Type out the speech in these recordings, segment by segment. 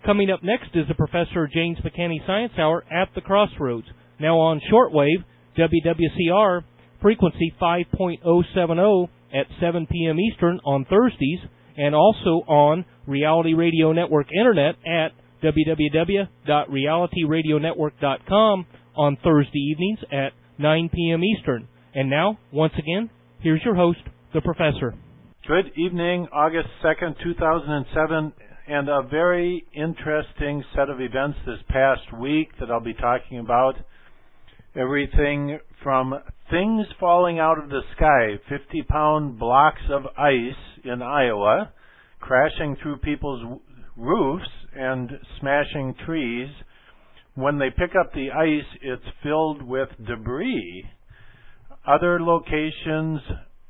Coming up next is the Professor James McCanney Science Hour at the Crossroads. Now on shortwave, WWCR, frequency 5.070 at 7 p.m. Eastern on Thursdays, and also on Reality Radio Network Internet at www.realityradionetwork.com on Thursday evenings at 9 p.m. Eastern. And now, once again, here's your host, the Professor. Good evening, August 2nd, 2007, and a very interesting set of events this past week that I'll be talking about. Everything from things falling out of the sky, 50-pound blocks of ice in Iowa, crashing through people's roofs and smashing trees. When they pick up the ice, it's filled with debris. Other locations,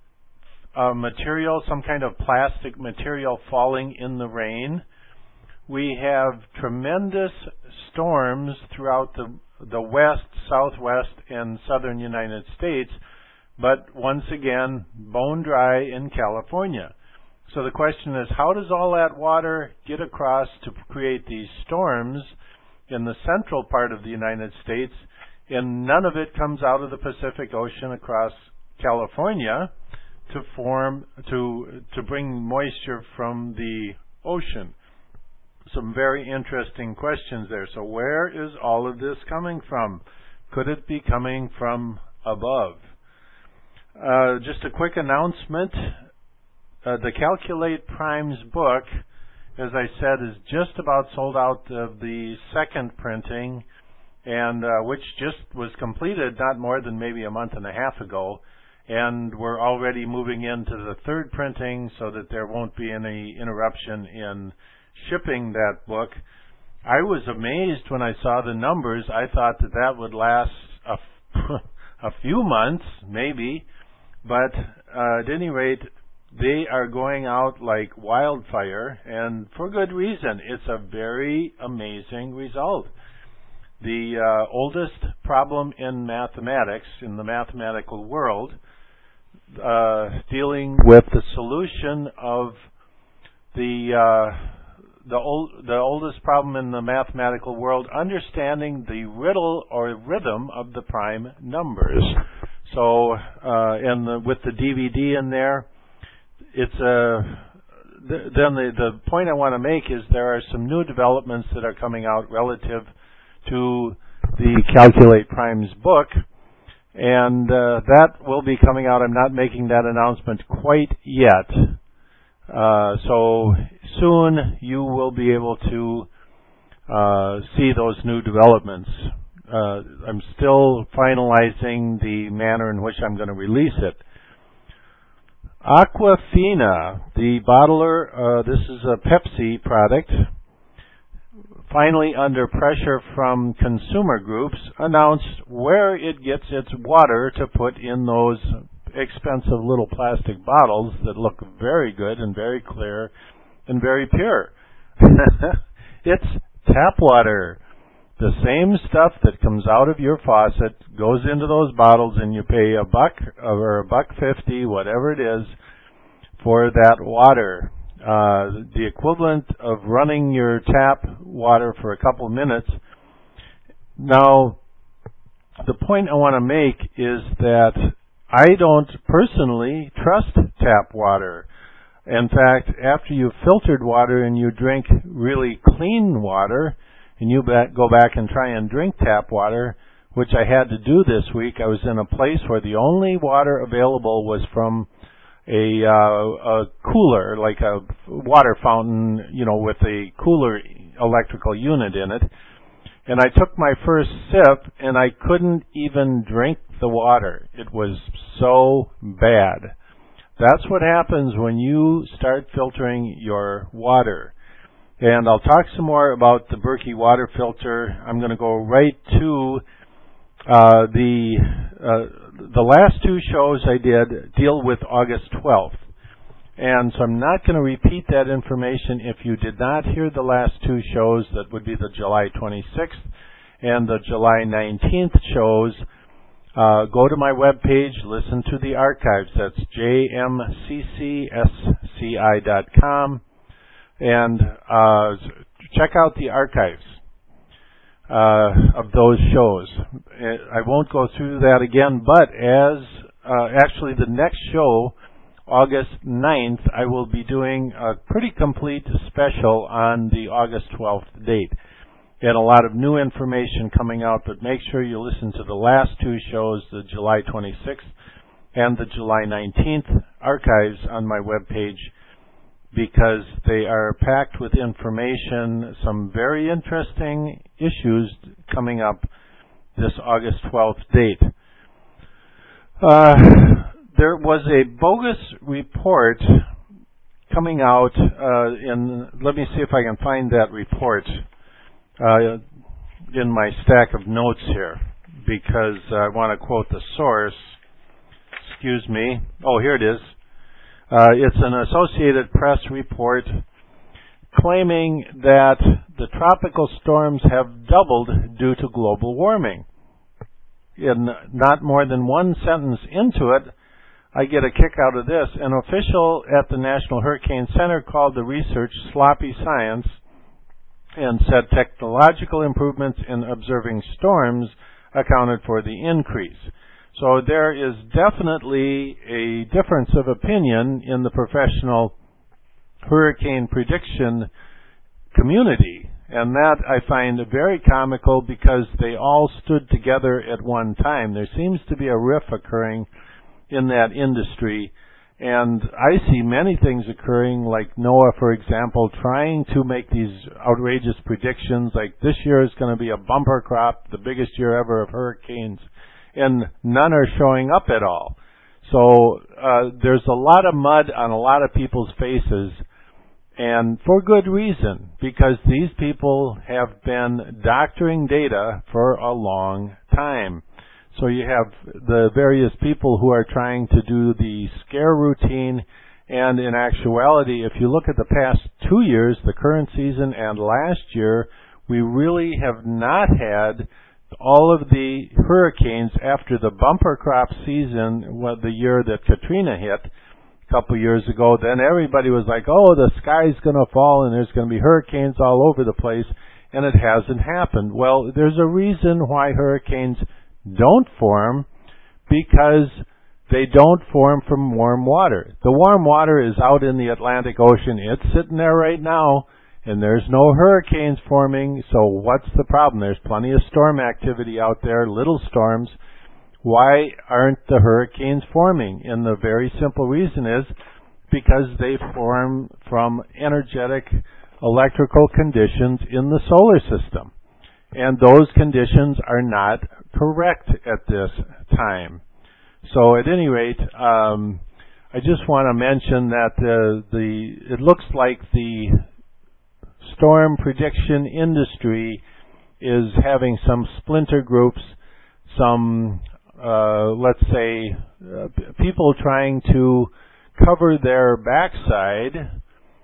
material, some kind of plastic material falling in the rain. We have tremendous storms throughout the west, southwest, and southern United States, but once again, bone dry in California. So the question is, how does all that water get across to create these storms in the central part of the United States, and none of it comes out of the Pacific Ocean across California to bring moisture from the ocean? Some very interesting questions there. So where is all of this coming from? Could it be coming from above? Just a quick announcement. The Calculate Primes book, as I said, is just about sold out of the second printing, and which just was completed not more than maybe a month and a half ago. And we're already moving into the third printing so that there won't be any interruption in shipping that book. I was amazed when I saw the numbers. I thought that would last a few months, maybe, but at any rate, they are going out like wildfire, and for good reason. It's a very amazing result. The oldest problem in mathematics, in the mathematical world, dealing with the solution of the oldest problem in the mathematical world, understanding the riddle or rhythm of the prime numbers. So, with the DVD in there, it's the point I want to make is there are some new developments that are coming out relative to the Calculate Primes book, and that will be coming out. I'm not making that announcement quite yet. So soon you will be able to see those new developments. I'm still finalizing the manner in which I'm going to release it. Aquafina, the bottler, this is a Pepsi product, finally under pressure from consumer groups, announced where it gets its water to put in those expensive little plastic bottles that look very good and very clear and very pure. It's tap water. The same stuff that comes out of your faucet goes into those bottles, and you pay $1 or $1.50, whatever it is, for that water. The equivalent of running your tap water for a couple of minutes. Now, the point I want to make is that I don't personally trust tap water. In fact, after you've filtered water and you drink really clean water, and you go back and try and drink tap water, which I had to do this week. I was in a place where the only water available was from a cooler, like a water fountain, with a cooler electrical unit in it. And I took my first sip, and I couldn't even drink the water. It was so bad. That's what happens when you start filtering your water. And I'll talk some more about the Berkey water filter. I'm going to go right to the last two shows I did deal with August 12th. And so I'm not going to repeat that information. If you did not hear the last two shows, that would be the July 26th and the July 19th shows, go to my webpage, listen to the archives. That's jmccsci.com. And check out the archives of those shows. I won't go through that again, but actually the next show, August 9th, I will be doing a pretty complete special on the August 12th date. And a lot of new information coming out, but make sure you listen to the last two shows, the July 26th and the July 19th archives on my webpage, because they are packed with information, some very interesting issues coming up this August 12th date. There was a bogus report coming out let me see if I can find that report in my stack of notes here, because I want to quote the source. Excuse me. Oh, here it is. It's an Associated Press report claiming that the tropical storms have doubled due to global warming. In not more than one sentence into it, I get a kick out of this. An official at the National Hurricane Center called the research sloppy science and said technological improvements in observing storms accounted for the increase. So there is definitely a difference of opinion in the professional hurricane prediction community, and that I find very comical, because they all stood together at one time. There seems to be a rift occurring in that industry, and I see many things occurring, like NOAA, for example, trying to make these outrageous predictions, like this year is going to be a bumper crop, the biggest year ever of hurricanes, and none are showing up at all. So there's a lot of mud on a lot of people's faces, and for good reason, because these people have been doctoring data for a long time. So you have the various people who are trying to do the scare routine, and in actuality, if you look at the past 2 years, the current season and last year, we really have not had all of the hurricanes after the bumper crop season, the year that Katrina hit a couple years ago. Then everybody was like, oh, the sky's going to fall and there's going to be hurricanes all over the place, and it hasn't happened. Well, there's a reason why hurricanes don't form, because they don't form from warm water. The warm water is out in the Atlantic Ocean. It's sitting there right now, and there's no hurricanes forming. So what's the problem? There's plenty of storm activity out there, little storms. Why aren't the hurricanes forming? And the very simple reason is because they form from energetic electrical conditions in the solar system. And those conditions are not correct at this time. So at any rate, I just want to mention that it looks like the storm prediction industry is having some splinter groups, some, let's say, people trying to cover their backside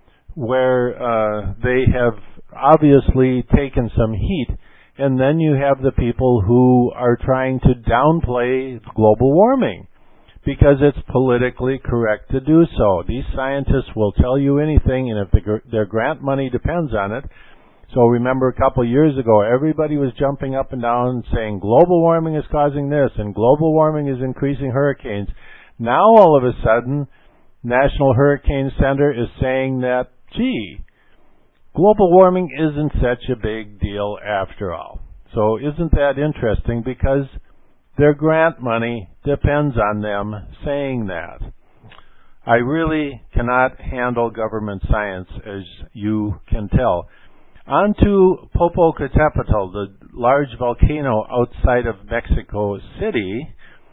where they have obviously taken some heat. And then you have the people who are trying to downplay global warming because it's politically correct to do so. These scientists will tell you anything, and if their grant money depends on it. So remember, a couple of years ago, everybody was jumping up and down saying global warming is causing this and global warming is increasing hurricanes. Now all of a sudden, National Hurricane Center is saying that, gee, global warming isn't such a big deal after all. So isn't that interesting? Because their grant money depends on them saying that. I really cannot handle government science, as you can tell. On to Popocatépetl, the large volcano outside of Mexico City.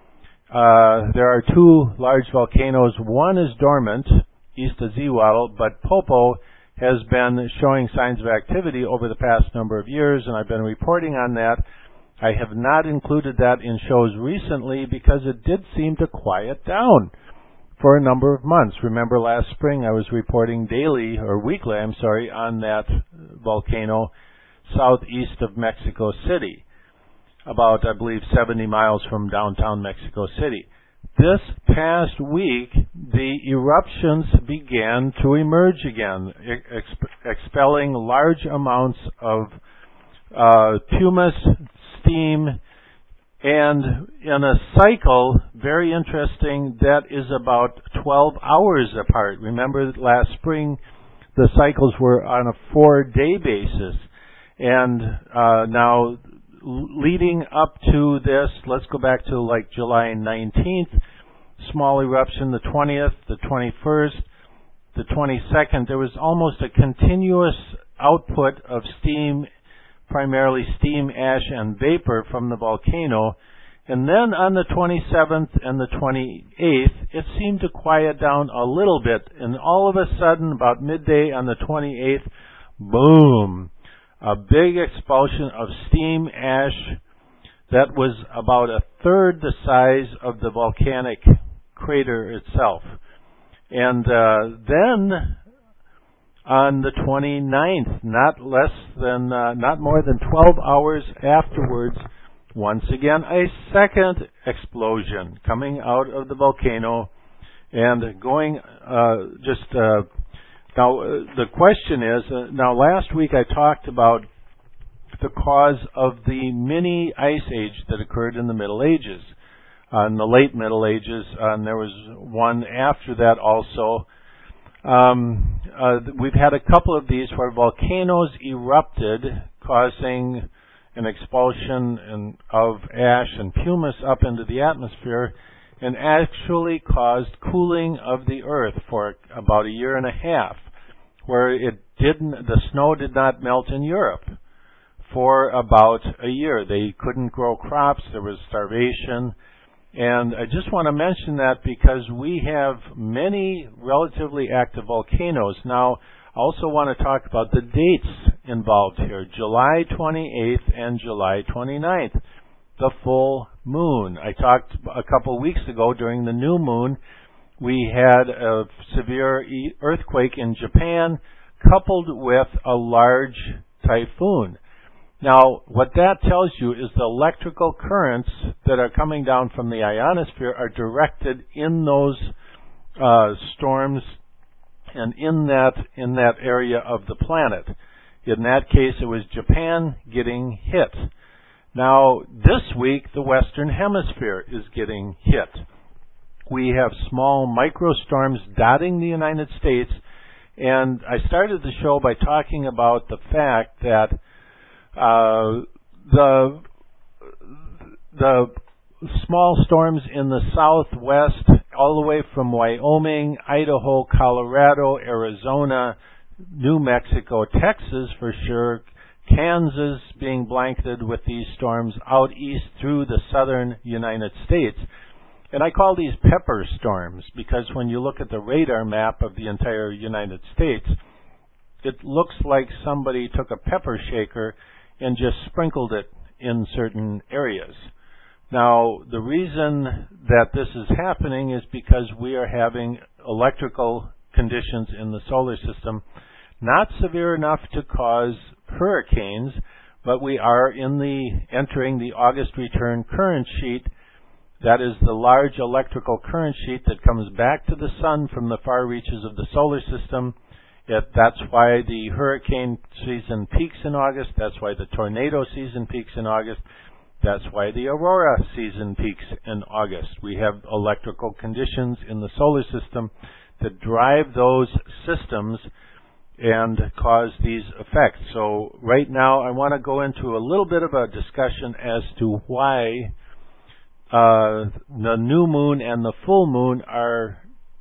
There are two large volcanoes. One is dormant, Iztaccíhuatl, but Popo has been showing signs of activity over the past number of years, and I've been reporting on that. I have not included that in shows recently because it did seem to quiet down for a number of months. Remember last spring I was reporting weekly, on that volcano southeast of Mexico City, about, I believe, 70 miles from downtown Mexico City. this past week, the eruptions began to emerge again, expelling large amounts of pumice, steam, and in a cycle, very interesting, that is about 12 hours apart. Remember that last spring, the cycles were on a 4-day basis. And now, leading up to this, let's go back to like July 19th, small eruption, the 20th, the 21st, the 22nd. There was almost a continuous output of steam, primarily steam, ash, and vapor from the volcano. And then on the 27th and the 28th, it seemed to quiet down a little bit. And all of a sudden, about midday on the 28th, boom! A big expulsion of steam ash that was about a third the size of the volcanic crater itself. And then on the 29th, not more than 12 hours afterwards, once again a second explosion coming out of the volcano and going now, the question is, now last week I talked about the cause of the mini ice age that occurred in the Middle Ages, in the late Middle Ages, and there was one after that also. We've had a couple of these where volcanoes erupted, causing an expulsion of ash and pumice up into the atmosphere, and actually caused cooling of the earth for about a year and a half, where the snow did not melt in Europe for about a year. They couldn't grow crops, there was starvation, and I just want to mention that because we have many relatively active volcanoes. Now, I also want to talk about the dates involved here, July 28th and July 29th. The full moon. I talked a couple weeks ago during the new moon, we had a severe earthquake in Japan coupled with a large typhoon. Now, what that tells you is the electrical currents that are coming down from the ionosphere are directed in those storms and in that area of the planet. In that case, it was Japan getting hit. Now, this week, the Western Hemisphere is getting hit. We have small microstorms dotting the United States, and I started the show by talking about the fact that the small storms in the southwest, all the way from Wyoming, Idaho, Colorado, Arizona, New Mexico, Texas for sure, Kansas being blanketed with these storms out east through the southern United States. And I call these pepper storms because when you look at the radar map of the entire United States, it looks like somebody took a pepper shaker and just sprinkled it in certain areas. Now, the reason that this is happening is because we are having electrical conditions in the solar system, not severe enough to cause hurricanes, but we are entering the August return current sheet. That is the large electrical current sheet that comes back to the sun from the far reaches of the solar system. That's why the hurricane season peaks in August. That's why the tornado season peaks in August. That's why the aurora season peaks in August. We have electrical conditions in the solar system that drive those systems and cause these effects. So right now I want to go into a little bit of a discussion as to why the new moon and the full moon are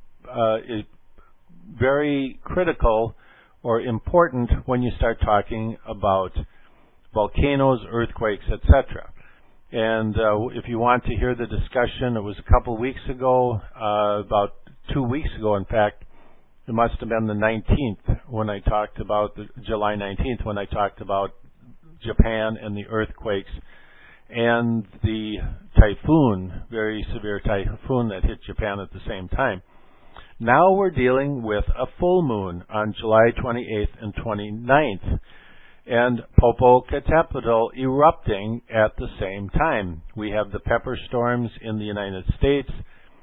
very critical or important when you start talking about volcanoes, earthquakes, etc. And if you want to hear the discussion, it was a couple weeks ago, about 2 weeks ago, in fact. It must have been the 19th when I talked about, July 19th, when I talked about Japan and the earthquakes and the typhoon, very severe typhoon that hit Japan at the same time. Now we're dealing with a full moon on July 28th and 29th, and Popocatépetl erupting at the same time. We have the pepper storms in the United States,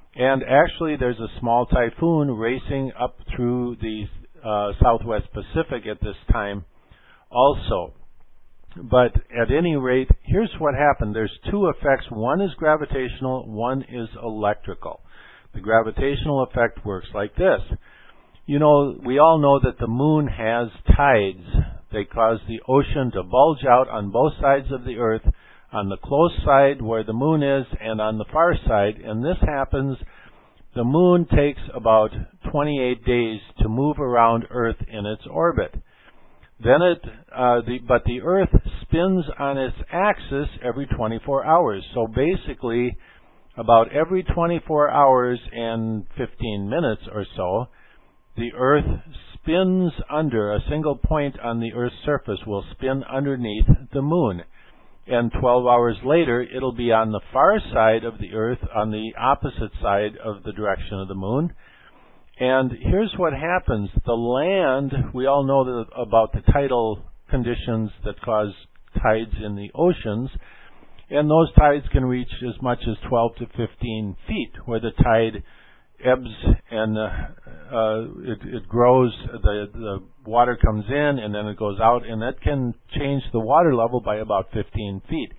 And actually, there's a small typhoon racing up through the southwest Pacific at this time also. But at any rate, here's what happened. There's two effects. One is gravitational, one is electrical. The gravitational effect works like this. You know, we all know that the moon has tides. They cause the ocean to bulge out on both sides of the Earth, on the close side where the moon is and on the far side. And this happens, the moon takes about 28 days to move around Earth in its orbit. Then but the Earth spins on its axis every 24 hours. So basically, about every 24 hours and 15 minutes or so, the Earth spins under, a single point on the Earth's surface will spin underneath the moon. And 12 hours later, it'll be on the far side of the Earth, on the opposite side of the direction of the moon. And here's what happens. The land, we all know about the tidal conditions that cause tides in the oceans, and those tides can reach as much as 12 to 15 feet, where the tide ebbs and it grows, the water comes in and then it goes out, and that can change the water level by about 15 feet.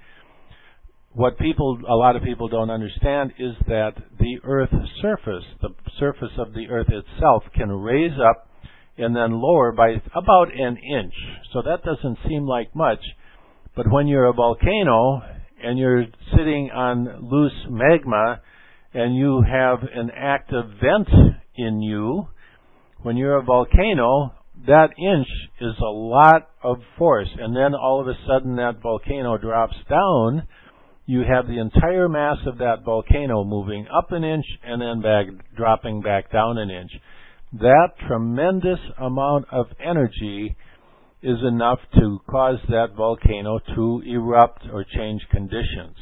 What a lot of people don't understand is that the Earth's surface, the surface of the Earth itself, can raise up and then lower by about an inch. So that doesn't seem like much, but when you're a volcano and you're sitting on loose magma and you have an active vent in you, when you're a volcano, that inch is a lot of force. And then all of a sudden that volcano drops down. You have the entire mass of that volcano moving up an inch and then dropping back down an inch. That tremendous amount of energy is enough to cause that volcano to erupt or change conditions.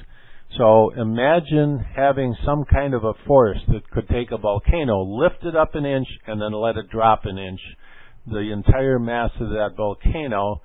So imagine having some kind of a force that could take a volcano, lift it up an inch, and then let it drop an inch. The entire mass of that volcano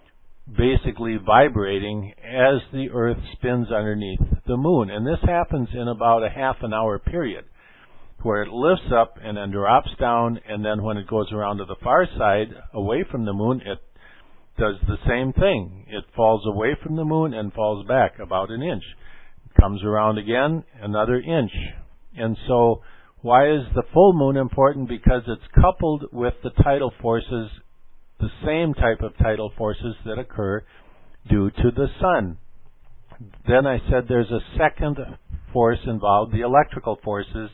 basically vibrating as the Earth spins underneath the moon. And this happens in about a half an hour period, where it lifts up and then drops down, and then when it goes around to the far side, away from the moon, it does the same thing. It falls away from the moon and falls back about an inch. It comes around again, another inch. And so, why is the full moon important? Because it's coupled with the tidal forces, the same type of tidal forces that occur due to the sun. Then I said there's a second force involved, the electrical forces.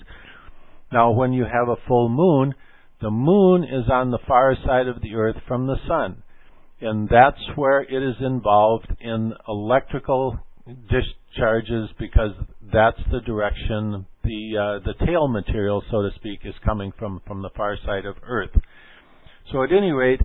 Now, when you have a full moon, the moon is on the far side of the Earth from the sun. And that's where it is involved in electrical discharges, because that's the direction the tail material, so to speak, is coming from the far side of Earth. So at any rate,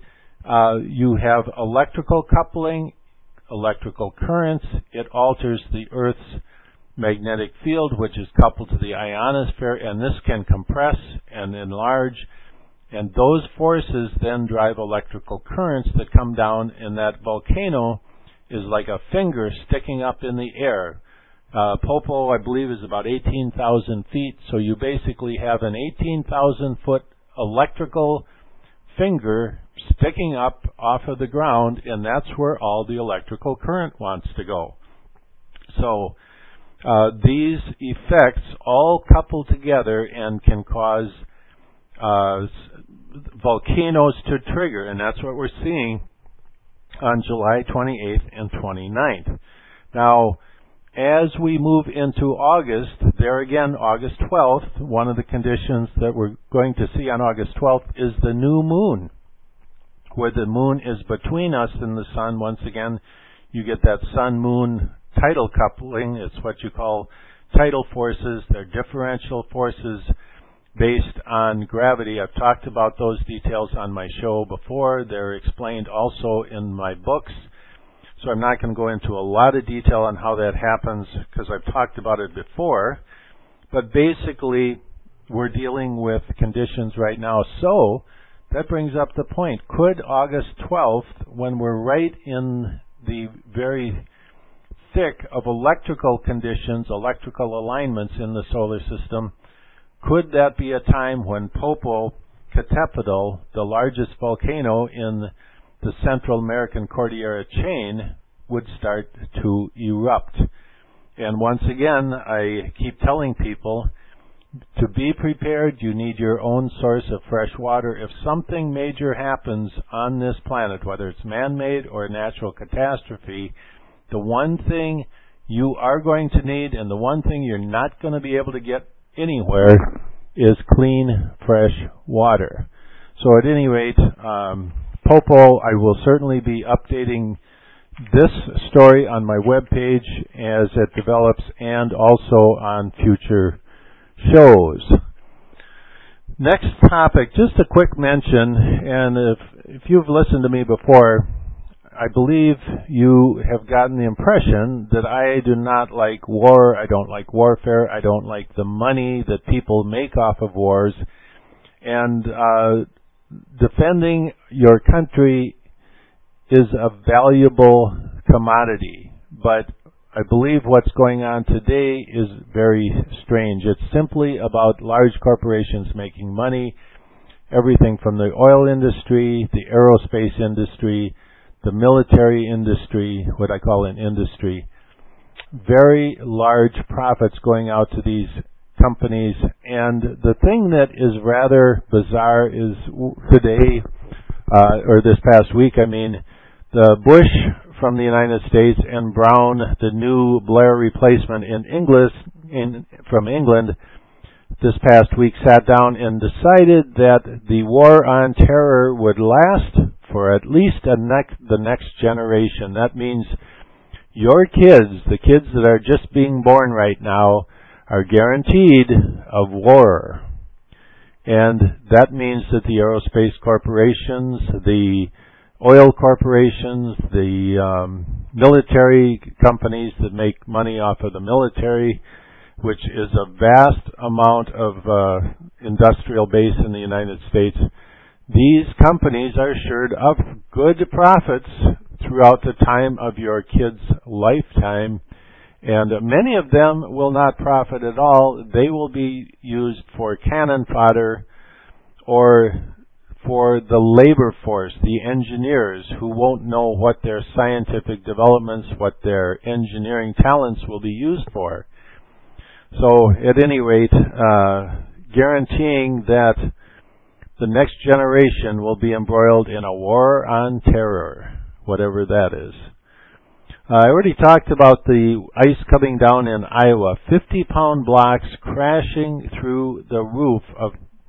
you have electrical coupling, electrical currents. It alters the Earth's magnetic field, which is coupled to the ionosphere, and this can compress and enlarge. And those forces then drive electrical currents that come down, and that volcano is like a finger sticking up in the air. Popo, I believe, is about 18,000 feet, so you basically have an 18,000-foot electrical finger sticking up off of the ground, and that's where all the electrical current wants to go. So these effects all couple together and can cause volcanoes to trigger, and that's what we're seeing on July 28th and 29th. Now, as we move into August, there again, August 12th, one of the conditions that we're going to see on August 12th is the new moon, where the moon is between us and the sun. Once again, you get that sun-moon tidal coupling. It's what you call tidal forces. They're differential forces based on gravity. I've talked about those details on my show before. They're explained also in my books. So I'm not going to go into a lot of detail on how that happens, because I've talked about it before. But basically, we're dealing with conditions right now. So that brings up the point. Could August 12th, when we're right in the very thick of electrical conditions, electrical alignments in the solar system, could that be a time when Popocatépetl, the largest volcano in the Central American Cordillera chain, would start to erupt? And once again, I keep telling people, to be prepared, you need your own source of fresh water. If something major happens on this planet, whether it's man-made or a natural catastrophe, the one thing you are going to need and the one thing you're not going to be able to get anywhere is clean, fresh water. So at any rate, Popo, I will certainly be updating this story on my webpage as it develops and also on future shows. Next topic, just a quick mention, and if you've listened to me before, I believe you have gotten the impression that I do not like war, I don't like warfare, I don't like the money that people make off of wars, and defending your country is a valuable commodity, but I believe what's going on today is very strange. It's simply about large corporations making money, everything from the oil industry, the aerospace industry, the military industry, what I call an industry. Very large profits going out to these companies. And the thing that is rather bizarre is today, or this past week, the Bush from the United States and Brown, the new Blair replacement from England, this past week sat down and decided that the war on terror would last for at least the next generation. That means your kids, the kids that are just being born right now, are guaranteed of war. And that means that the aerospace corporations, the oil corporations, the military companies that make money off of the military, which is a vast amount of industrial base in the United States, these companies are assured of good profits throughout the time of your kid's lifetime, and many of them will not profit at all. They will be used for cannon fodder or for the labor force, the engineers who won't know what their scientific developments, what their engineering talents will be used for. So, at any rate, guaranteeing that the next generation will be embroiled in a war on terror, whatever that is. I already talked about the ice coming down in Iowa, 50-pound blocks crashing through the roof of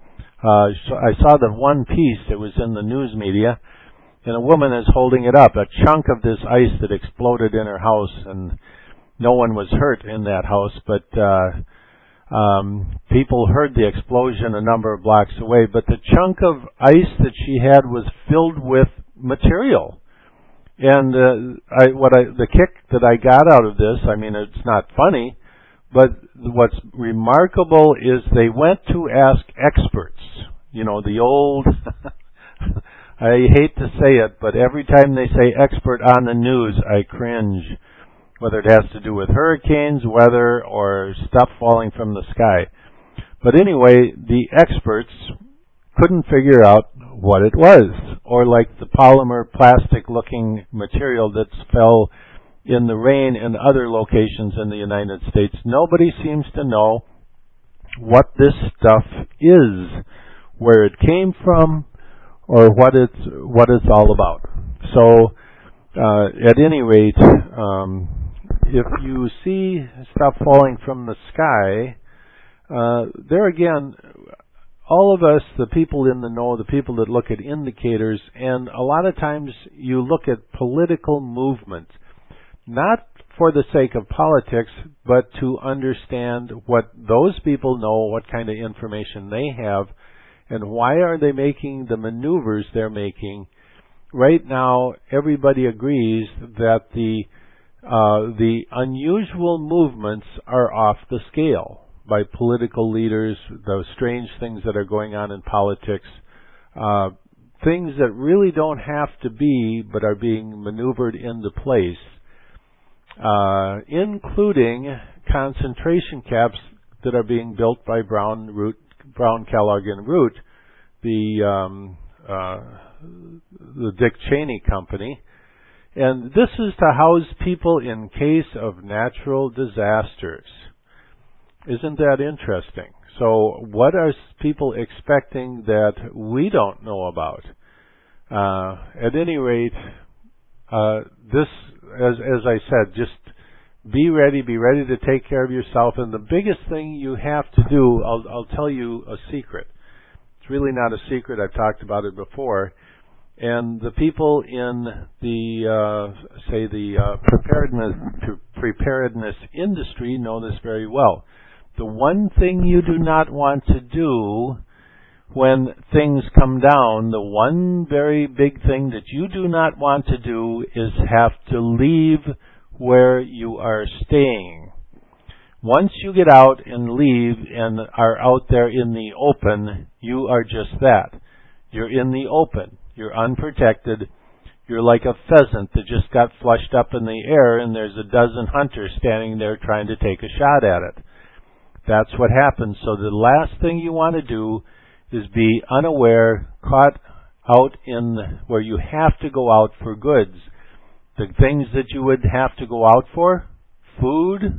I saw the one piece that was in the news media, and a woman is holding it up, a chunk of this ice that exploded in her house, and no one was hurt in that house, but people heard the explosion a number of blocks away, but the chunk of ice that she had was filled with material. And the kick that I got out of this, it's not funny, but what's remarkable is they went to ask experts. The old, I hate to say it, but every time they say expert on the news, I cringe. Whether it has to do with hurricanes, weather, or stuff falling from the sky. But anyway, the experts couldn't figure out what it was. Or like the polymer plastic-looking material that fell in the rain in other locations in the United States. Nobody seems to know what this stuff is, where it came from, or what it's all about. So, at any rate, if you see stuff falling from the sky, there again, all of us, the people in the know, the people that look at indicators, and a lot of times you look at political movements, not for the sake of politics, but to understand what those people know, what kind of information they have, and why are they making the maneuvers they're making. Right now, everybody agrees that the unusual movements are off the scale by political leaders, those strange things that are going on in politics, things that really don't have to be but are being maneuvered into place, including concentration camps that are being built by brown root Brown, Kellogg, and Root, the Dick Cheney Company. And this is to house people in case of natural disasters. Isn't that interesting? So what are people expecting that we don't know about? At any rate, this, as I said, just be ready to take care of yourself. And the biggest thing you have to do, I'll tell you a secret. It's really not a secret. I've talked about it before. And the people in the, preparedness industry know this very well. The one thing you do not want to do when things come down, the one very big thing that you do not want to do is have to leave where you are staying. Once you get out and leave and are out there in the open, you are just that. You're in the open. You're unprotected. You're like a pheasant that just got flushed up in the air and there's a dozen hunters standing there trying to take a shot at it. That's what happens. So the last thing you want to do is be unaware, caught out in where you have to go out for goods. The things that you would have to go out for: food,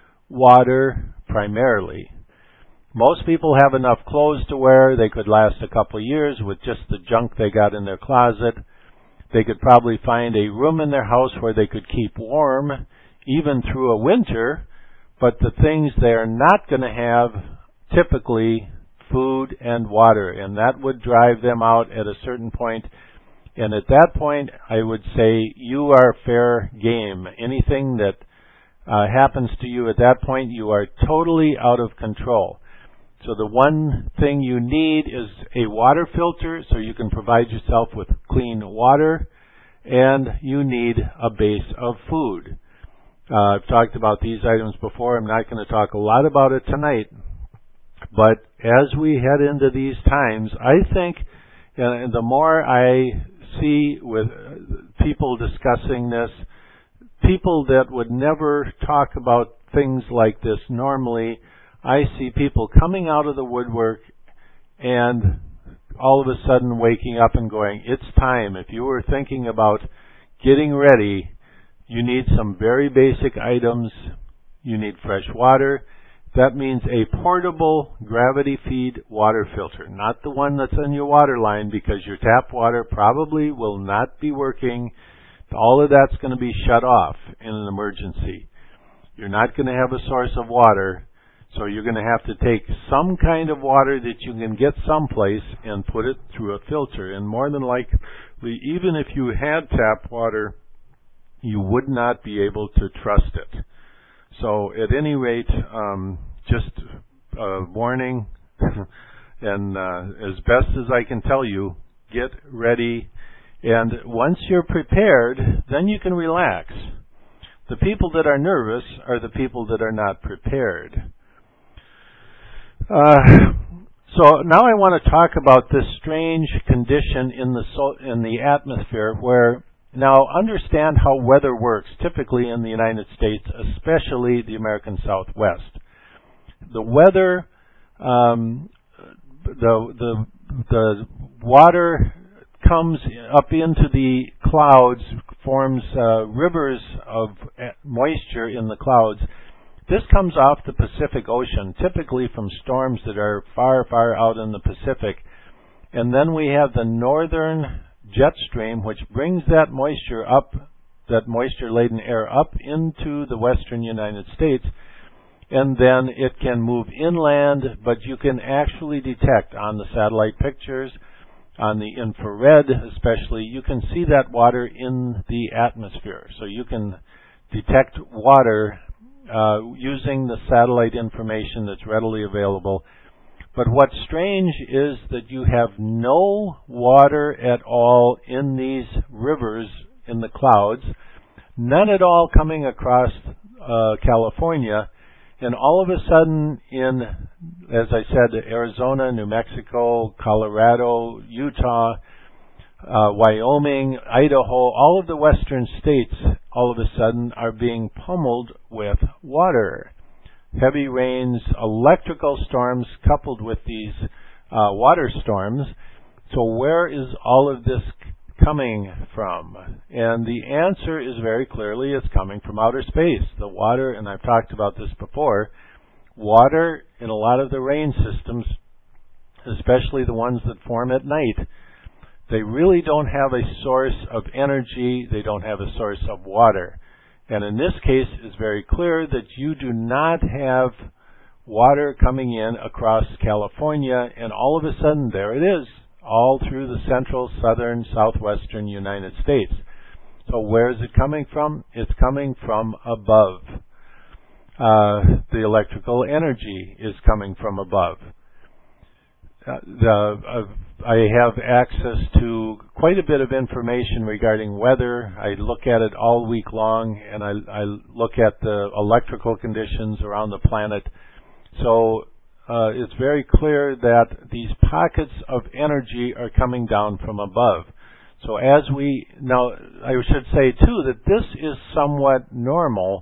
water, primarily. Most people have enough clothes to wear. They could last a couple of years with just the junk they got in their closet. They could probably find a room in their house where they could keep warm, even through a winter. But the things they are not going to have, typically, food and water. And that would drive them out at a certain point. And at that point, I would say you are fair game. Anything that happens to you at that point, you are totally out of control. So the one thing you need is a water filter so you can provide yourself with clean water, and you need a base of food. I've talked about these items before. I'm not going to talk a lot about it tonight. But as we head into these times, I think, and the more I see with people discussing this, people that would never talk about things like this normally, I see people coming out of the woodwork and all of a sudden waking up and going, it's time. If you were thinking about getting ready, you need some very basic items. You need fresh water. That means a portable gravity feed water filter, not the one that's in your water line, because your tap water probably will not be working. All of that's going to be shut off in an emergency. You're not going to have a source of water, so you're going to have to take some kind of water that you can get someplace and put it through a filter. And more than likely, even if you had tap water, you would not be able to trust it. So at any rate, just a warning, and as best as I can tell you, get ready. And once you're prepared, then you can relax. The people that are nervous are the people that are not prepared. So now I want to talk about this strange condition in the atmosphere where, now understand how weather works typically in the United States, especially the American Southwest. The weather, the water comes up into the clouds, forms rivers of moisture in the clouds. This comes off the Pacific Ocean, typically from storms that are far, far out in the Pacific. And then we have the northern jet stream, which brings that moisture up, that moisture-laden air up into the western United States. And then it can move inland, but you can actually detect on the satellite pictures, on the infrared especially, you can see that water in the atmosphere. So you can detect water using the satellite information that's readily available. But what's strange is that you have no water at all in these rivers in the clouds, none at all coming across California. And all of a sudden in, as I said, Arizona, New Mexico, Colorado, Utah, Wyoming, Idaho, all of the western states all of a sudden are being pummeled with water. heavy rains, electrical storms coupled with these water storms. So where is all of this coming from? And the answer is very clearly it's coming from outer space. The water, and I've talked about this before, water in a lot of the rain systems, especially the ones that form at night, they really don't have a source of energy. They don't have a source of water. And in this case, it's very clear that you do not have water coming in across California, and all of a sudden, there it is, all through the central, southern, southwestern United States. So where is it coming from? It's coming from above. The electrical energy is coming from above. I have access to quite a bit of information regarding weather. I look at it all week long, and I look at the electrical conditions around the planet. So it's very clear that these pockets of energy are coming down from above. So now I should say too that this is somewhat normal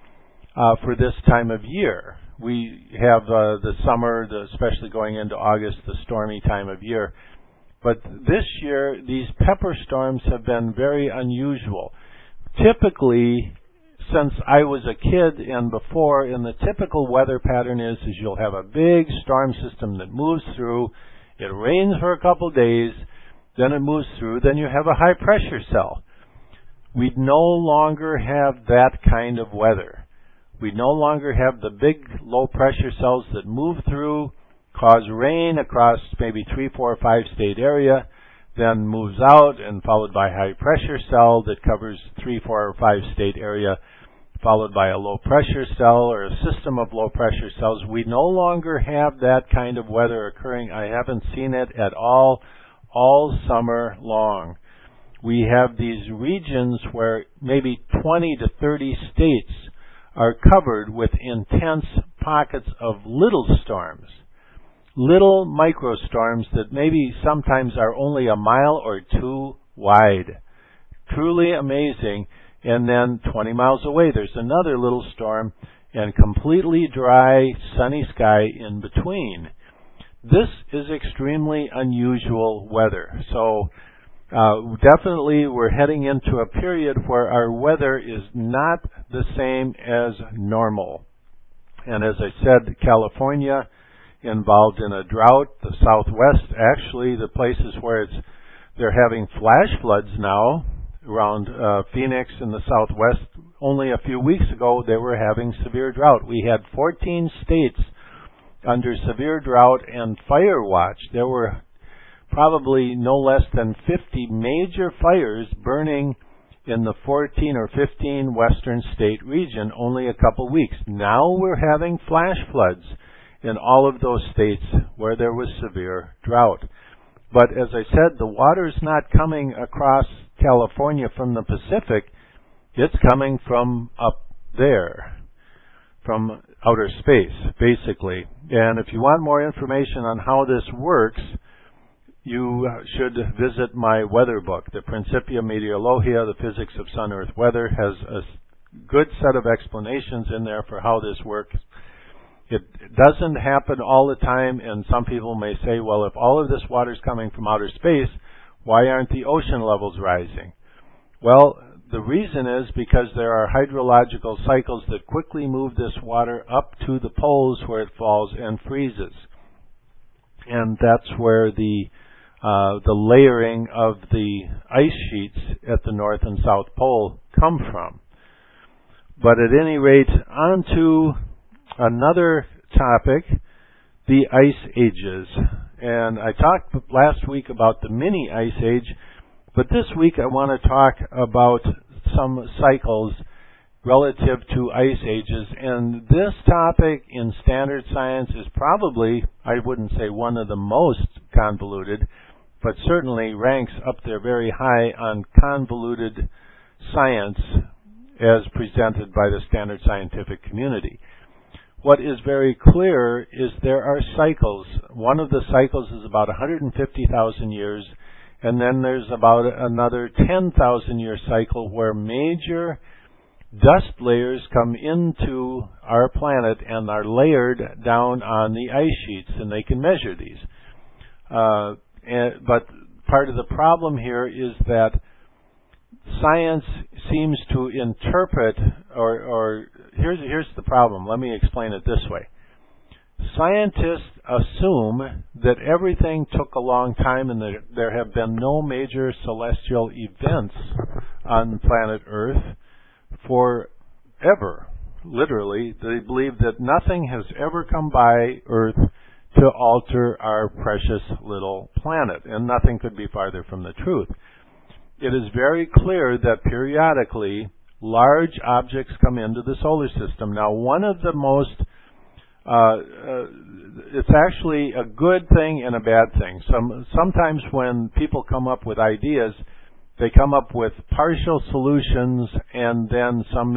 for this time of year. We have the summer, especially going into August, the stormy time of year. But this year, these pepper storms have been very unusual. Typically, since I was a kid and before, and the typical weather pattern is you'll have a big storm system that moves through, it rains for a couple days, then it moves through, then you have a high pressure cell. We no longer have that kind of weather. We no longer have the big low pressure cells that move through, cause rain across maybe 3, 4, 5 state area, then moves out and followed by a high pressure cell that covers 3, 4, or 5 state area, followed by a low pressure cell or a system of low pressure cells. We no longer have that kind of weather occurring. I haven't seen it at all summer long. We have these regions where maybe 20 to 30 states are covered with intense pockets of little storms, little microstorms that maybe sometimes are only a mile or 2 wide. Truly amazing. And then 20 miles away, there's another little storm and completely dry, sunny sky in between. This is extremely unusual weather. So definitely we're heading into a period where our weather is not the same as normal. And as I said, California involved in a drought. The Southwest, actually, the places where they're having flash floods now around Phoenix in the Southwest. Only a few weeks ago, they were having severe drought. We had 14 states under severe drought and fire watch. There were probably no less than 50 major fires burning in the 14 or 15 western state region only a couple weeks. Now we're having flash floods in all of those states where there was severe drought. But as I said, the water's not coming across California from the Pacific. It's coming from up there, from outer space, basically. And if you want more information on how this works, you should visit my weather book. The Principia Meteorologia, the Physics of Sun-Earth Weather, has a good set of explanations in there for how this works. It doesn't happen all the time, and some people may say, well, if all of this water is coming from outer space, why aren't the ocean levels rising? Well, the reason is because there are hydrological cycles that quickly move this water up to the poles where it falls and freezes. And that's where the layering of the ice sheets at the North and South Pole come from. But at any rate, on to another topic, the ice ages. And I talked last week about the mini ice age, but this week I want to talk about some cycles relative to ice ages. And this topic in standard science is probably, I wouldn't say one of the most convoluted, but certainly ranks up there very high on convoluted science as presented by the standard scientific community. What is very clear is there are cycles. One of the cycles is about 150,000 years, and then there's about another 10,000 year cycle where major dust layers come into our planet and are layered down on the ice sheets, and they can measure these. But part of the problem here is that science seems to interpret, or here's the problem. Let me explain it this way. Scientists assume that everything took a long time and that there have been no major celestial events on planet Earth forever. Literally, they believe that nothing has ever come by Earth to alter our precious little planet, and nothing could be farther from the truth. It is very clear that periodically large objects come into the solar system. Now, one of the most it's actually a good thing and a bad thing. Sometimes when people come up with ideas, they come up with partial solutions and then some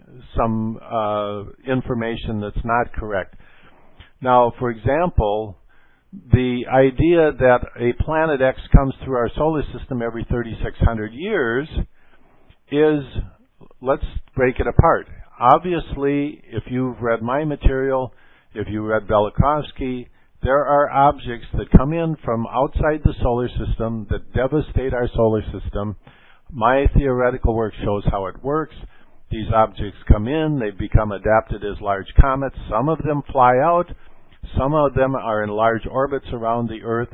information that's not correct. Now, for example, the idea that a planet X comes through our solar system every 3,600 years is, let's break it apart. Obviously, if you've read my material, if you read Velikovsky, there are objects that come in from outside the solar system that devastate our solar system. My theoretical work shows how it works. These objects come in, they become adapted as large comets. Some of them fly out. Some of them are in large orbits around the Earth.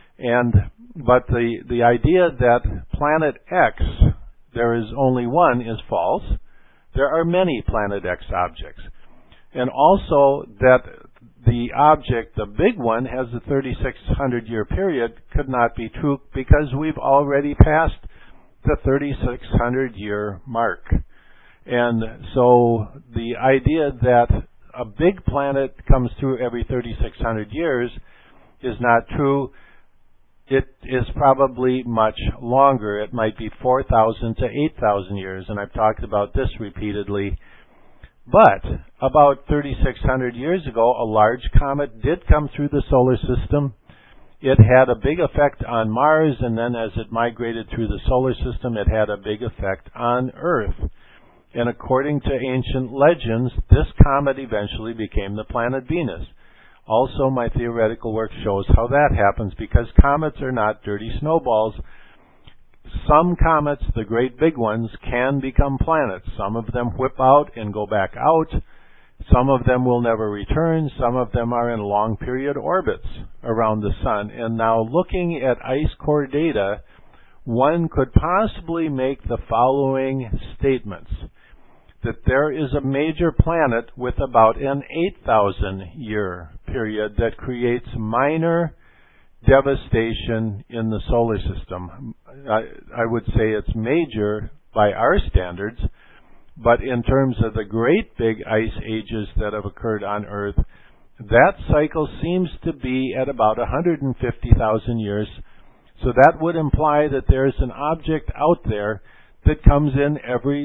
But the idea that planet X, there is only one, is false. There are many planet X objects. And also that the object, the big one, has a 3,600-year period could not be true because we've already passed the 3,600-year mark. And so the idea that a big planet comes through every 3,600 years is not true. It is probably much longer. It might be 4,000 to 8,000 years, and I've talked about this repeatedly. But about 3,600 years ago, a large comet did come through the solar system. It had a big effect on Mars, and then as it migrated through the solar system, it had a big effect on Earth. And according to ancient legends, this comet eventually became the planet Venus. Also, my theoretical work shows how that happens, because comets are not dirty snowballs. Some comets, the great big ones, can become planets. Some of them whip out and go back out. Some of them will never return. Some of them are in long period orbits around the sun. And now looking at ice core data, one could possibly make the following statements. That there is a major planet with about an 8,000-year period that creates minor devastation in the solar system. I would say it's major by our standards, but in terms of the great big ice ages that have occurred on Earth, that cycle seems to be at about 150,000 years. So that would imply that there's an object out there that comes in every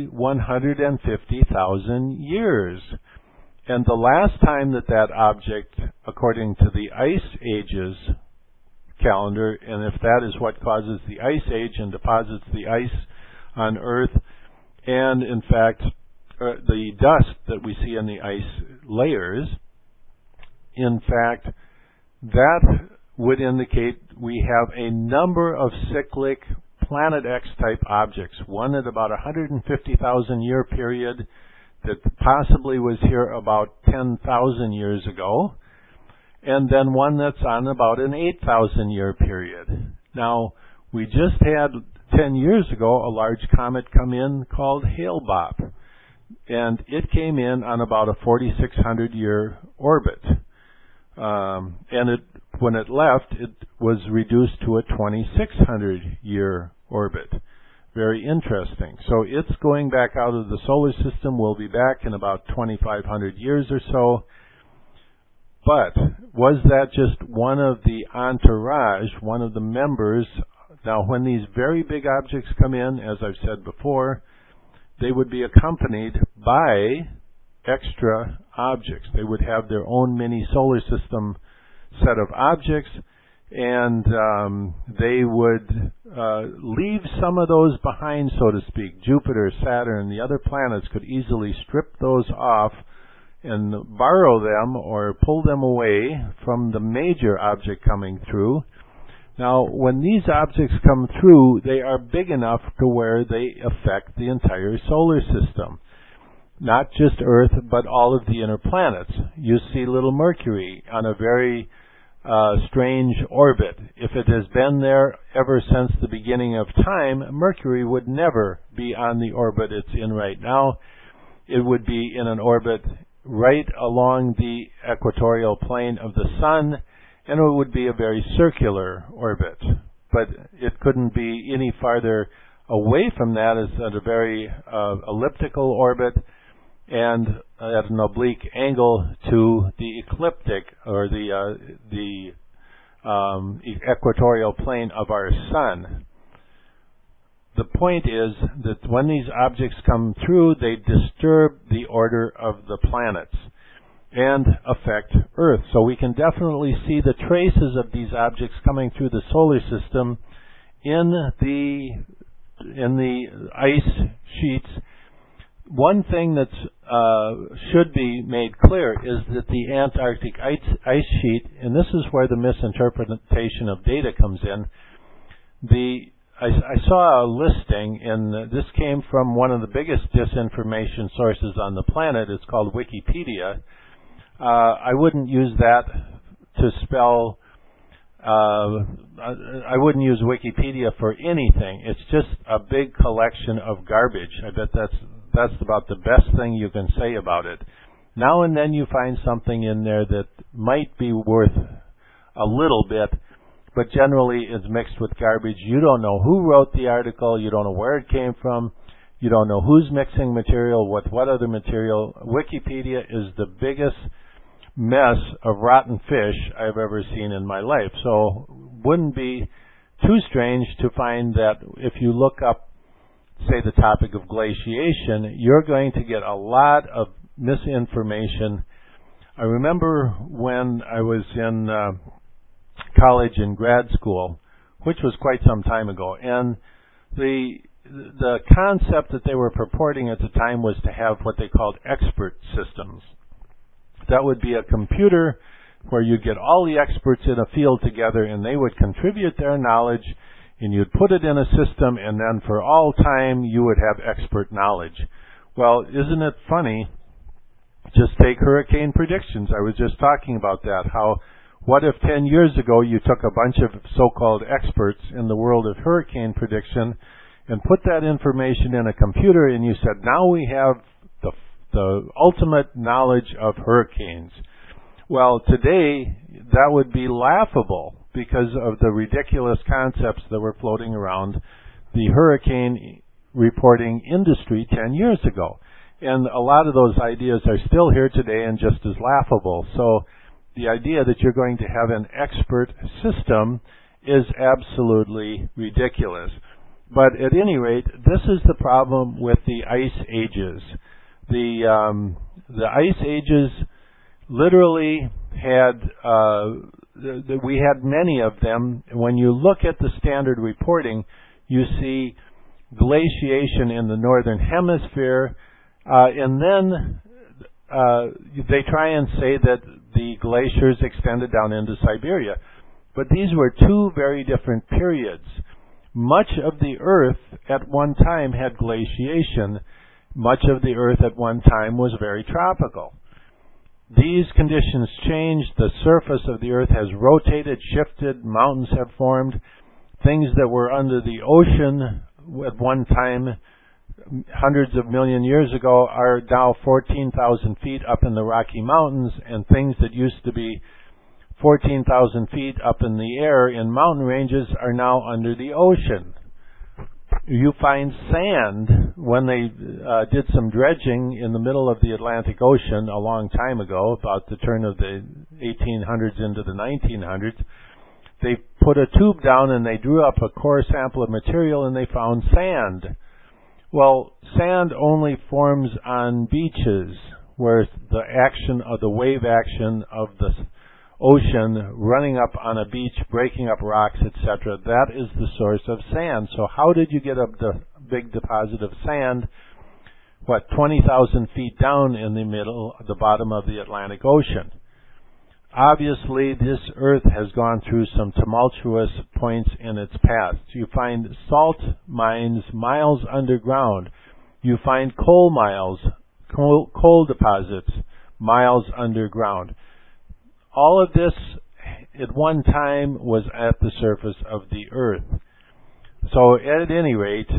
150,000 years. And the last time that object, according to the ice ages calendar, and if that is what causes the ice age and deposits the ice on Earth, and in fact the dust that we see in the ice layers, in fact that would indicate we have a number of cyclic Planet X type objects, one at about 150,000 year period that possibly was here about 10,000 years ago, and then one that's on about an 8,000 year period. Now, we just had 10 years ago a large comet come in called Hale-Bopp, and it came in on about a 4,600 year orbit. And when it left, it was reduced to a 2,600 year orbit. Very interesting. So it's going back out of the solar system. We'll be back in about 2,500 years or so. But was that just one of the entourage, one of the members? Now, when these very big objects come in, as I've said before, they would be accompanied by extra objects. They would have their own mini solar system set of objects, and they would leave some of those behind, so to speak. Jupiter, Saturn, the other planets could easily strip those off and borrow them or pull them away from the major object coming through. Now, when these objects come through, they are big enough to where they affect the entire solar system. Not just Earth, but all of the inner planets. You see little Mercury on a very strange orbit. If it has been there ever since the beginning of time, Mercury would never be on the orbit it's in right now. It would be in an orbit right along the equatorial plane of the Sun, and it would be a very circular orbit. But it couldn't be any farther away from that. It's at a very elliptical orbit and at an oblique angle to the ecliptic, or the equatorial plane of our Sun. The point is that when these objects come through, they disturb the order of the planets and affect Earth. So we can definitely see the traces of these objects coming through the solar system in the ice sheets. One thing that should be made clear is that the Antarctic ice sheet, and this is where the misinterpretation of data comes in, I saw a listing, and this came from one of the biggest disinformation sources on the planet. It's called Wikipedia. I wouldn't use that to spell. I wouldn't use Wikipedia for anything. It's just a big collection of garbage. I bet that's about the best thing you can say about it. Now and then you find something in there that might be worth a little bit, but generally it's mixed with garbage. You don't know who wrote the article. You don't know where it came from. You don't know who's mixing material with what other material. Wikipedia is the biggest mess of rotten fish I've ever seen in my life. So wouldn't be too strange to find that if you look up, say, the topic of glaciation, you're going to get a lot of misinformation. I remember when I was in college and grad school, which was quite some time ago, and the concept that they were purporting at the time was to have what they called expert systems. That would be a computer where you'd get all the experts in a field together, and they would contribute their knowledge, and you'd put it in a system, and then for all time you would have expert knowledge. Well, isn't it funny? Just take hurricane predictions. I was just talking about that. What if 10 years ago you took a bunch of so-called experts in the world of hurricane prediction and put that information in a computer, and you said, now we have the ultimate knowledge of hurricanes. Well, today that would be laughable because of the ridiculous concepts that were floating around the hurricane reporting industry 10 years ago. And a lot of those ideas are still here today and just as laughable. So the idea that you're going to have an expert system is absolutely ridiculous. But at any rate, this is the problem with the ice ages. The ice ages literally had, we had many of them. When you look at the standard reporting, you see glaciation in the northern hemisphere, and then they try and say that the glaciers extended down into Siberia. But these were two very different periods. Much of the Earth at one time had glaciation. Much of the Earth at one time was very tropical. These conditions changed. The surface of the Earth has rotated, shifted, mountains have formed. Things that were under the ocean at one time, hundreds of million years ago, are now 14,000 feet up in the Rocky Mountains, and things that used to be 14,000 feet up in the air in mountain ranges are now under the ocean. You find sand when they did some dredging in the middle of the Atlantic Ocean a long time ago, about the turn of the 1800s into the 1900s. They put a tube down and they drew up a core sample of material and they found sand. Well, sand only forms on beaches where the action of the wave action of the ocean, running up on a beach, breaking up rocks, etc. That is the source of sand. So how did you get a big deposit of sand, 20,000 feet down in the bottom of the Atlantic Ocean? Obviously, this Earth has gone through some tumultuous points in its past. You find salt mines miles underground. You find coal deposits miles underground. All of this at one time was at the surface of the Earth. So at any rate,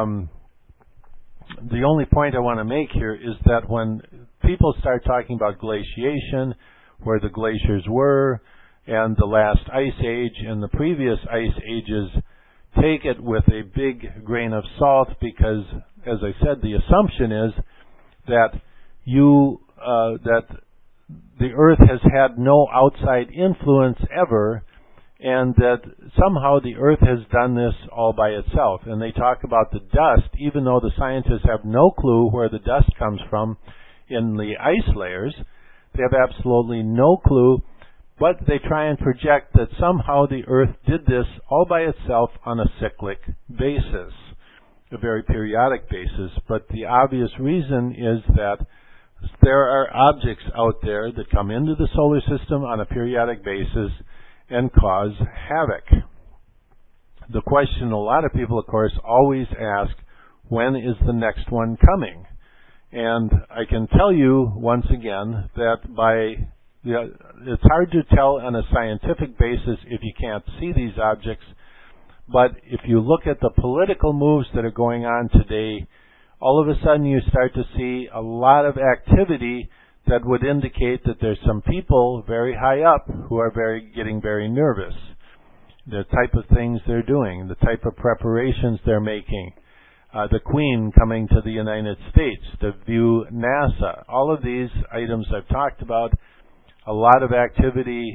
the only point I want to make here is that when people start talking about glaciation, where the glaciers were, and the last ice age and the previous ice ages, take it with a big grain of salt, because, as I said, the assumption is that that the Earth has had no outside influence ever, and that somehow the Earth has done this all by itself. And they talk about the dust, even though the scientists have no clue where the dust comes from in the ice layers. They have absolutely no clue, but they try and project that somehow the Earth did this all by itself on a cyclic basis, a very periodic basis. But the obvious reason is that there are objects out there that come into the solar system on a periodic basis and cause havoc. The question a lot of people, of course, always ask, when is the next one coming? And I can tell you once again that it's hard to tell on a scientific basis if you can't see these objects, but if you look at the political moves that are going on today, all of a sudden you start to see a lot of activity that would indicate that there's some people very high up who are getting very nervous. The type of things they're doing, the type of preparations they're making. The Queen coming to the United States to view NASA. All of these items I've talked about. A lot of activity.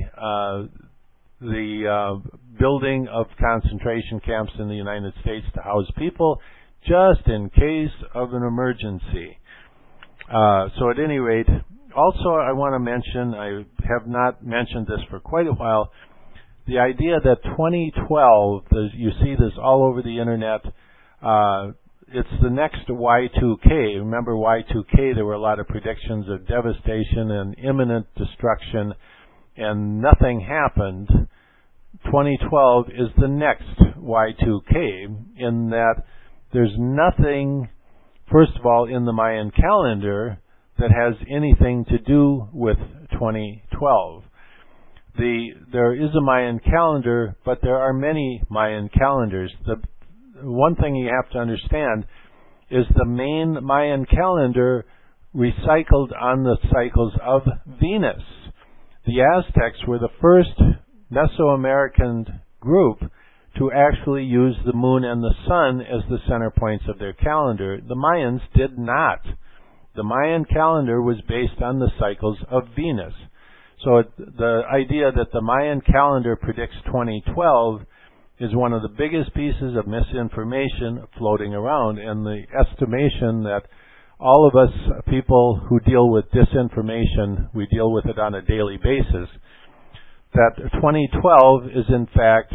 The building of concentration camps in the United States to house people just in case of an emergency. So at any rate, also I want to mention, I have not mentioned this for quite a while, the idea that 2012, you see this all over the internet, it's the next Y2K. Remember Y2K, there were a lot of predictions of devastation and imminent destruction, and nothing happened. 2012 is the next Y2K, in that there's nothing, first of all, in the Mayan calendar that has anything to do with 2012. There is a Mayan calendar, but there are many Mayan calendars. The one thing you have to understand is the main Mayan calendar recycled on the cycles of Venus. The Aztecs were the first Mesoamerican group to actually use the moon and the sun as the center points of their calendar. The Mayans did not. The Mayan calendar was based on the cycles of Venus. So the idea that the Mayan calendar predicts 2012 is one of the biggest pieces of misinformation floating around, and the estimation that all of us people who deal with disinformation, we deal with it on a daily basis, that 2012 is in fact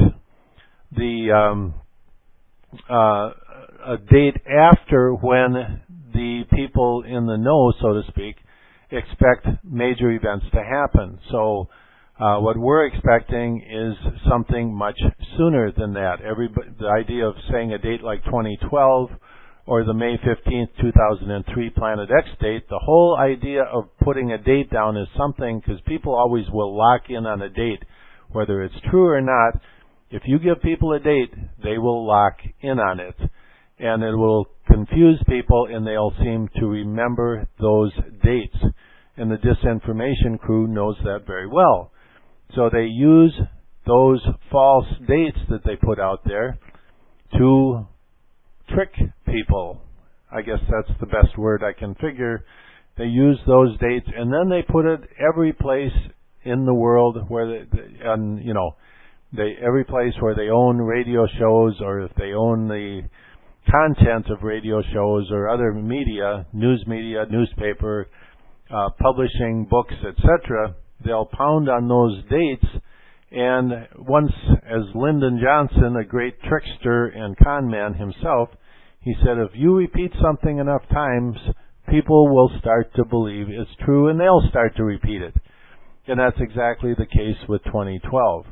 a date after when the people in the know, so to speak, expect major events to happen. So what we're expecting is something much sooner than that. The idea of saying a date like 2012 or the May 15th, 2003 Planet X date, the whole idea of putting a date down is something, because people always will lock in on a date, whether it's true or not. If you give people a date, they will lock in on it, and it will confuse people, and they'll seem to remember those dates. And the disinformation crew knows that very well. So they use those false dates that they put out there to trick people. I guess that's the best word I can figure. They use those dates, and then they put it every place in the world where every place where they own radio shows, or if they own the content of radio shows or other media, news media, newspaper, publishing books, etc., they'll pound on those dates. And once, as Lyndon Johnson, a great trickster and con man himself, he said, if you repeat something enough times, people will start to believe it's true and they'll start to repeat it. And that's exactly the case with 2012.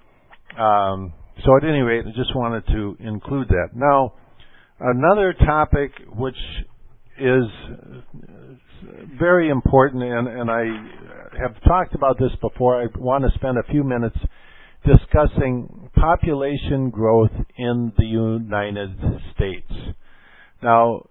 So at any rate, I just wanted to include that. Now, another topic which is very important, and I have talked about this before, I want to spend a few minutes discussing population growth in the United States. Now,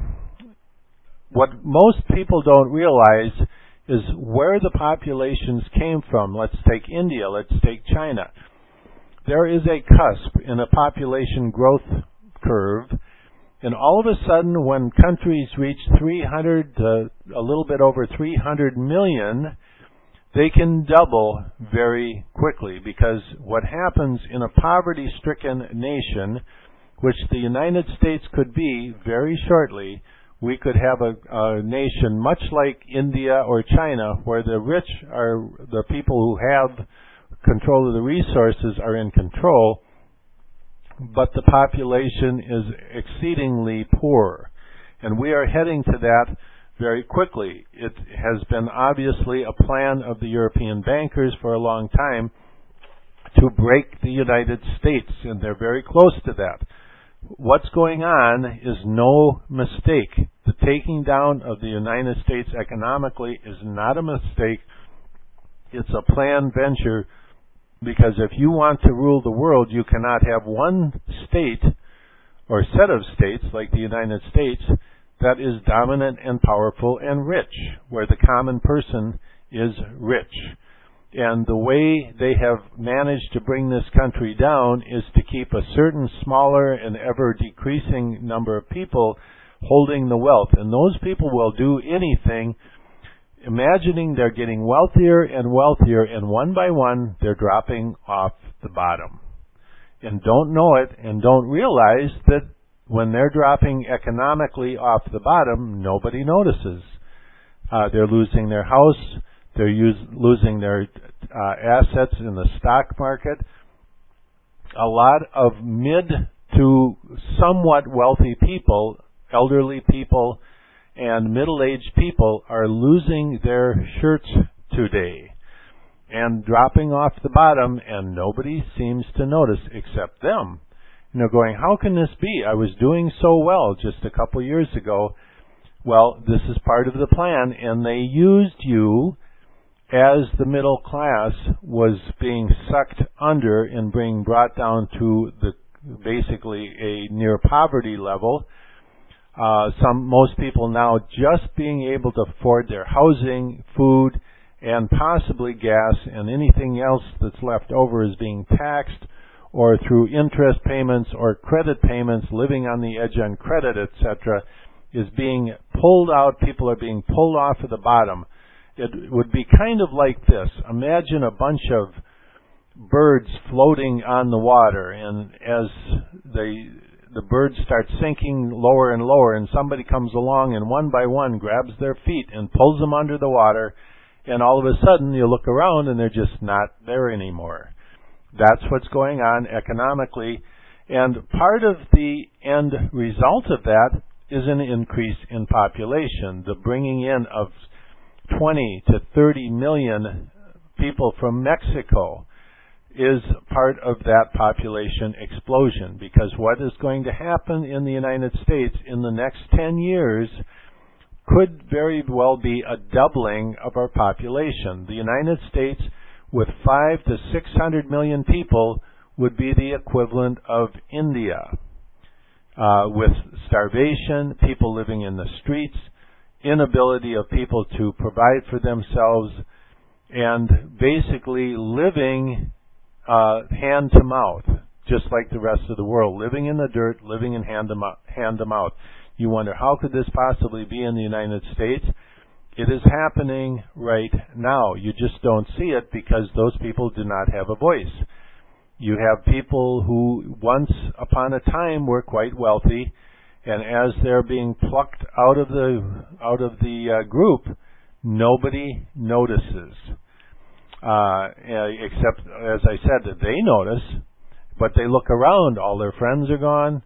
what most people don't realize is where the populations came from. Let's take India, let's take China. There is a cusp in a population growth curve, and all of a sudden when countries reach 300 to a little bit over 300 million, they can double very quickly, because what happens in a poverty-stricken nation, which the United States could be very shortly, we could have a nation much like India or China, where the rich are the people who have control of the resources are in control, but the population is exceedingly poor. And we are heading to that very quickly. It has been obviously a plan of the European bankers for a long time to break the United States, and they're very close to that. What's going on is no mistake. The taking down of the United States economically is not a mistake. It's a planned venture, because if you want to rule the world, you cannot have one state or set of states like the United States that is dominant and powerful and rich, where the common person is rich. And the way they have managed to bring this country down is to keep a certain smaller and ever-decreasing number of people holding the wealth. And those people will do anything, imagining they're getting wealthier and wealthier, and one by one they're dropping off the bottom. And don't know it and don't realize that when they're dropping economically off the bottom, nobody notices. They're losing their house. They're losing their assets in the stock market. A lot of mid to somewhat wealthy people, elderly people, and middle-aged people are losing their shirts today and dropping off the bottom, and nobody seems to notice except them. And they're going, how can this be? I was doing so well just a couple years ago. Well, this is part of the plan, and they used you as the middle class was being sucked under and being brought down to basically a near poverty level. Most people now just being able to afford their housing, food, and possibly gas, and anything else that's left over is being taxed, or through interest payments or credit payments, living on the edge on credit, etc., is being pulled out. People are being pulled off of the bottom. It would be kind of like this. Imagine a bunch of birds floating on the water, and as the birds start sinking lower and lower, and somebody comes along and one by one grabs their feet and pulls them under the water, and all of a sudden you look around and they're just not there anymore. That's what's going on economically, and part of the end result of that is an increase in population. The bringing in of 20 to 30 million people from Mexico is part of that population explosion, because what is going to happen in the United States in the next 10 years could very well be a doubling of our population. The United States, with 500 to 600 million people, would be the equivalent of India, with starvation, people living in the streets, inability of people to provide for themselves, and basically living hand to mouth, just like the rest of the world, living in the dirt, living in hand to mouth. You wonder, how could this possibly be in the United States? It is happening right now. You just don't see it because those people do not have a voice. You have people who once upon a time were quite wealthy, and as they're being plucked out of the group, nobody notices. except, as I said, that they notice, but they look around, all their friends are gone,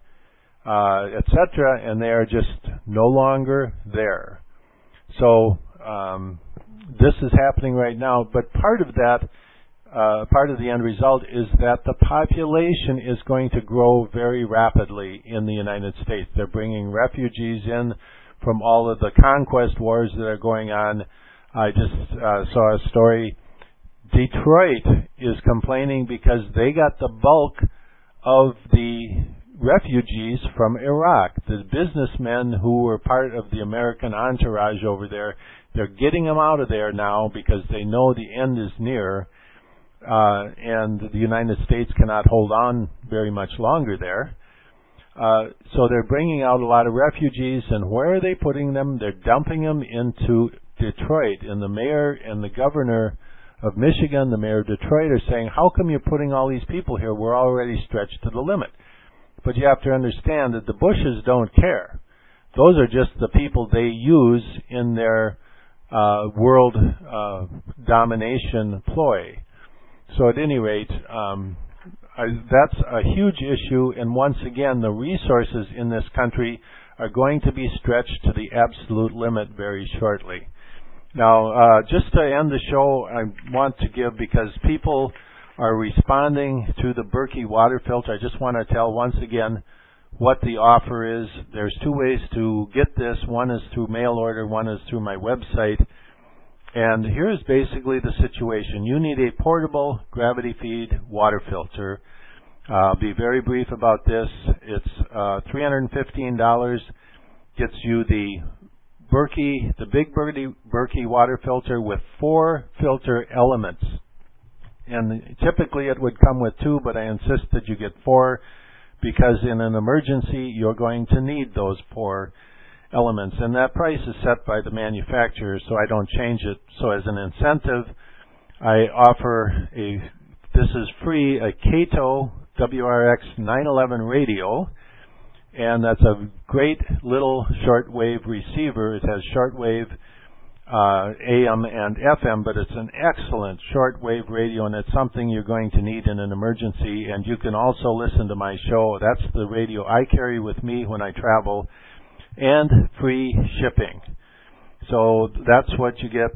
etc., and they are just no longer there. So this is happening right now, but part of that, part of the end result is that the population is going to grow very rapidly in the United States. They're bringing refugees in from all of the conquest wars that are going on. I just saw a story. Detroit is complaining because they got the bulk of the refugees from Iraq. The businessmen who were part of the American entourage over there, they're getting them out of there now because they know the end is near, and the United States cannot hold on very much longer there. So they're bringing out a lot of refugees, and where are they putting them? They're dumping them into Detroit, and the mayor and the governor of Michigan, the mayor of Detroit, are saying, how come you're putting all these people here? We're already stretched to the limit. But you have to understand that the Bushes don't care. Those are just the people they use in their world domination ploy. So at any rate, that's a huge issue, and once again, the resources in this country are going to be stretched to the absolute limit very shortly. Now, just to end the show, I want to give, because people are responding to the Berkey water filter, I just want to tell once again what the offer is. There's two ways to get this. One is through mail order, one is through my website. And here's basically the situation. You need a portable gravity feed water filter. I'll be very brief about this. It's $315. Gets you the big Berkey water filter with 4 filter elements. And typically it would come with 2, but I insist that you get 4 because in an emergency you're going to need those 4 elements. And that price is set by the manufacturer, so I don't change it. So as an incentive, I offer this is free, a Kato WRX 911 radio. And that's a great little shortwave receiver. It has shortwave AM and FM, but it's an excellent shortwave radio, and it's something you're going to need in an emergency. And you can also listen to my show. That's the radio I carry with me when I travel, and free shipping. So that's what you get,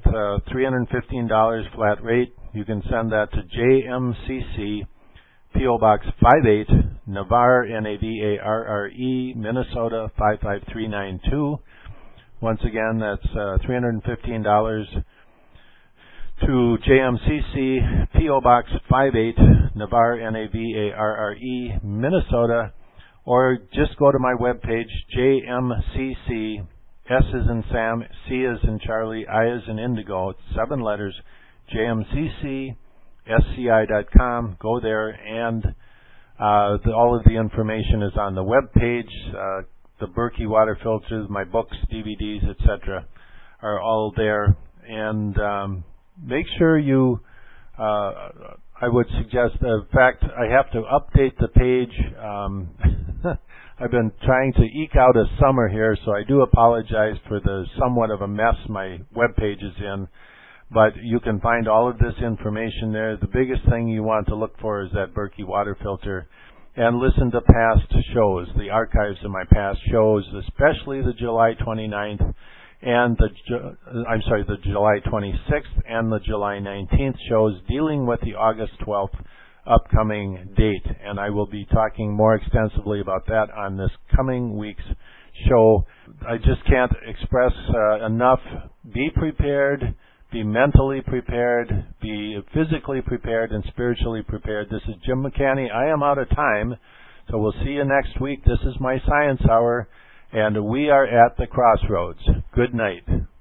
$315 flat rate. You can send that to JMCC, P.O. Box 58, Navarre, Navarre, Minnesota 55392. Once again, that's $315 to JMCC, P.O. Box 58, Navarre, Navarre, Minnesota, or just go to my webpage, JMCC, S as in Sam, C as in Charlie, I as in Indigo, it's 7 letters, JMCC, SCI.com. Go there, and all of the information is on the web page. The Berkey water filters, my books, DVDs, etc., are all there. And make sure you. I would suggest. In fact, I have to update the page. I've been trying to eke out a summer here, so I do apologize for the somewhat of a mess my web page is in. But you can find all of this information there. The biggest thing you want to look for is that Berkey water filter. And listen to past shows, the archives of my past shows, especially the July 29th and the July 26th and the July 19th shows dealing with the August 12th upcoming date. And I will be talking more extensively about that on this coming week's show. I just can't express enough. Be prepared. Be mentally prepared, be physically prepared, and spiritually prepared. This is Jim McCanny. I am out of time, so we'll see you next week. This is my Science Hour, and we are at the crossroads. Good night.